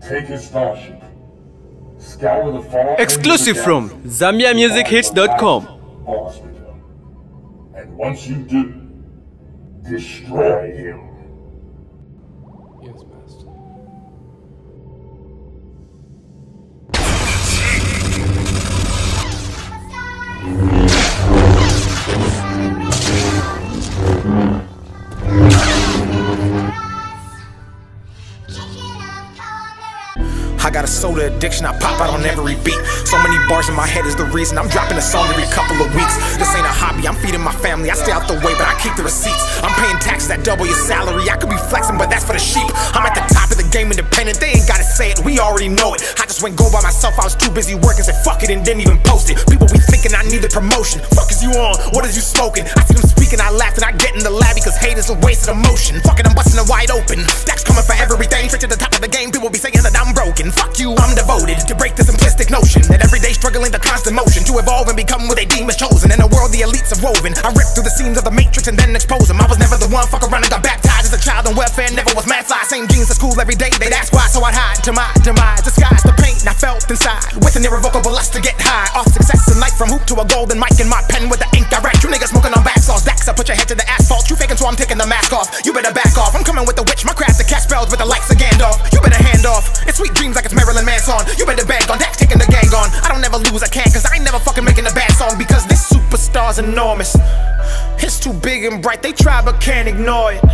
Take his starship. Scour the far Exclusive from ZambiaMusicHits.com. And once you do, destroy him. Yes, Master. I got a soda addiction, I pop out on every beat. So many bars in my head is the reason I'm dropping a song every couple of weeks. This ain't a hobby, I'm feeding my family. I stay out the way, but I keep the receipts. I'm paying taxes that double your salary. I could be flexing, but that's for the sheep. I'm at the top of the game, independent. They ain't gotta say it, we already know it. I just went go by myself, I was too busy working, said fuck it and didn't even post it. People be thinking I need the promotion. Fuck is you on? What is you smoking? I see them speaking, I laugh, and I get in the lab because hate is a waste of emotion. Fuck it, I'm busting it wide open. Stacks coming for everything, straight to the top of the game. People be saying that I'm broken. Fuck you, I'm devoted to break the simplistic notion that every day struggling to constant motion to evolve and become what they deem as chosen. In a world the elites have woven, I rip through the seams of the matrix and then expose them. I was never the one, fuck around and got baptized as a child on welfare, never was mad fly. Same jeans to school every day, they'd ask why, so I'd hide to my demise. Disguise the pain I felt inside with an irrevocable lust to get high off success and life, from hoop to a golden mic in my pen with the ink I write. You niggas smoking on bath sauce, Dax, I put your head to the asphalt. You faking, so I'm taking the mask off. You better back off, I'm coming with the witch, my craft to cast spells with the likes of Gandalf. You better hand off, it's sweet dreams like it's Marilyn Manson. You better bang on Dax, taking the gang on. I don't ever lose, I can't, cause I ain't never fucking making a bad song, because this superstar's enormous. It's too big and bright, they try but can't ignore it.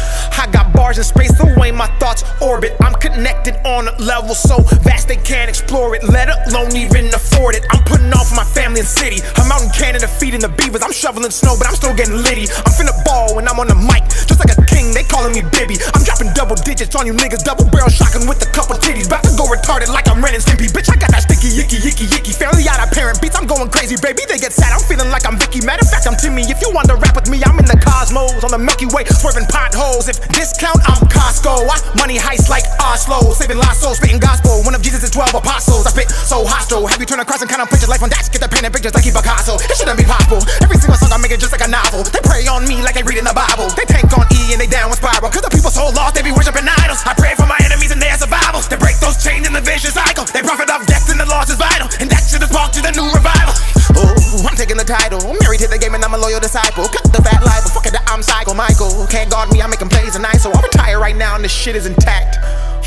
I got bars in space the way my thoughts orbit. I'm connected on a level so vast they can't explore it, let alone even afford it. I'm putting on for my family and city. I'm out in Canada feeding the beavers. I'm shoveling snow but I'm still getting litty. I'm finna ball when I'm on the mic, just like a king, they calling me Bibby. I'm dropping double digits on you niggas, double barrel shotgun with a couple titties. About to go retarded like I'm Ren and Stimpy. Bitch, I got that sticky yicky yicky yicky. Fairly out of parent beats, I'm going crazy baby. They get sad, I'm feeling like I'm Vicky. Matter of fact, I'm Timmy. If you want to rap with me, I'm in the cosmos on the Milky Way, swerving potholes. If discount, I'm Costco. I money heist like Oslo, saving lost souls, spitting gospel. One of Jesus' 12 apostles. I spit so hostile. Have you turn across and count on pictures? Life on Dax, get the painting pictures like he Picasso. It shouldn't be possible. Every single song I make it just like a novel. They pray on me like they reading the Bible. They tank on E and they down with spiral. Cause the people so lost, they be worshiping idols. I pray for my enemies and their survival. They break those chains in the vicious cycle. They profit off death and the loss is vital. And that shit is sparked to the new revival. Oh, I'm taking the title. I'm married to the game and I'm a loyal disciple. Cut the fat life, but fuck it, I'm Psycho Michael. Can't guard me, I'm making plays and so I'll retire right now and this shit is intact.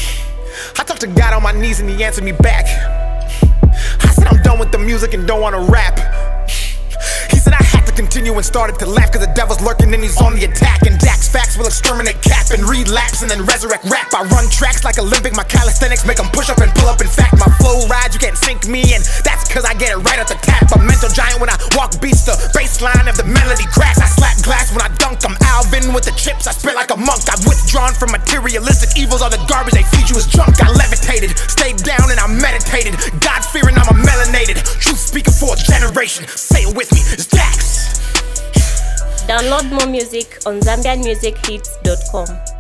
I talked to God on my knees and he answered me back. I said I'm done with the music and don't wanna rap. He said I had to continue and started to laugh cause the devil's lurking and he's on the attack. And Dax facts will exterminate cap and relapse and then resurrect rap. I run tracks like Olympic, my calisthenics make them push up and pull up. In fact, my flow rides, you can't sink me and that's cause I get it right at the tap. A mental giant when I walk beats, the bass line of the melody cracks. I slap glass when I dunk, I'm Alvin with the chips, I spit like a monk. I've withdrawn from materialistic evils, all the garbage they feed you is junk. I levitated, stayed down and I meditated. God fearing, I'm a melanated truth speaker for a generation. Say it with me, it's Dax. Download more music on ZambianMusicHits.com.